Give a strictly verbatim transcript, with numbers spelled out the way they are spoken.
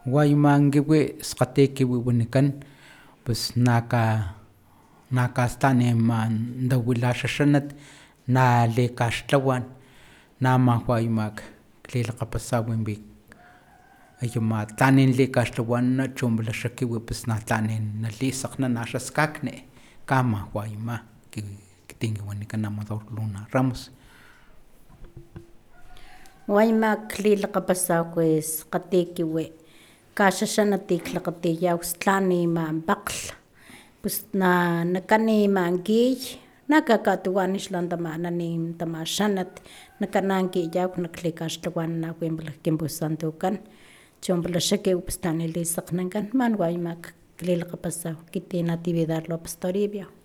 Guaymangiwi sqatekiwi wanikan pues naka nakastanema ndawilaxaxanat nalekaxtlawan nama guaymak lilaqapasawi ayama tlanin likaxtlawana chonb'laxakiwi pues natlanin nalisaqna naxa skakni kama guayma kihtin wanikan amador luna ramos. Guaymak lilaqapasaw pues qatikiwi kaxaxanat tiklaqatiyaw tlan nima paq'l pues na nakan nima kiy nakakatuwan xlan tamana nin tamaxanat nakanan kiyaw naklikaxtlawana nawinpala kinpussantokan chonpalaxakiw pues tlanin lisaqnankan man guaymak lilaqapasaw kitin natividad lopez toribio.